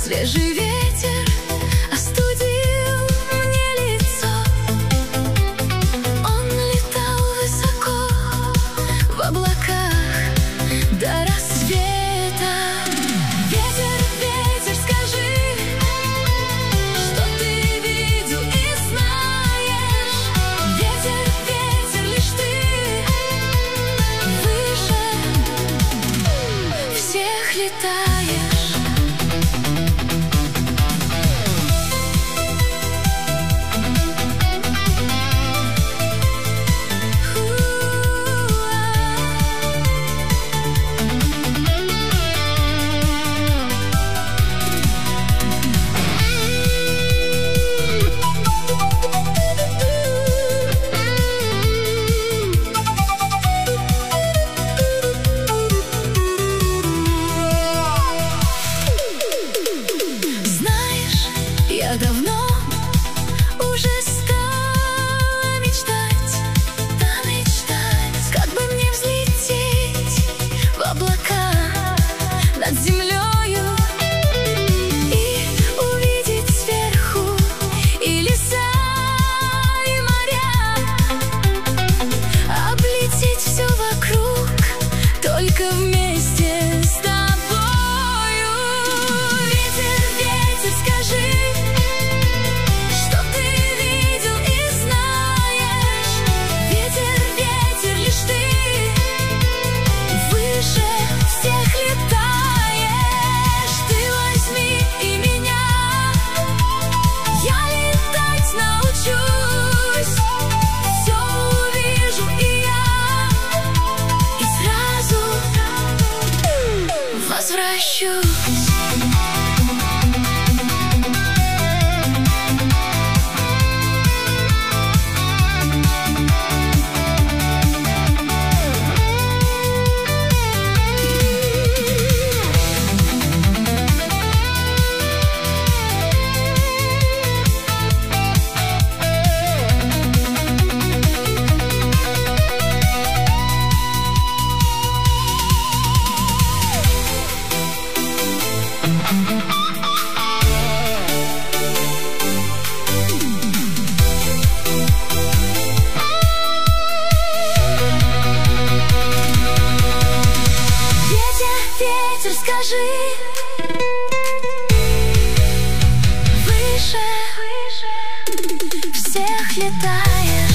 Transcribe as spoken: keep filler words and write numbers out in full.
Свежий ветер остудил мне лицо. Он летал высоко в облаках до рассвета. Ветер, ветер, скажи, что ты видел и знаешь. Ветер, ветер, лишь ты выше всех летаешь. Я давно уже стала мечтать, да мечтать, как бы мне взлететь в облака над землею и увидеть сверху и леса, и моря, облететь все вокруг только вместе с тобой. Возвращусь. Ветер, скажи, выше, выше всех летаешь.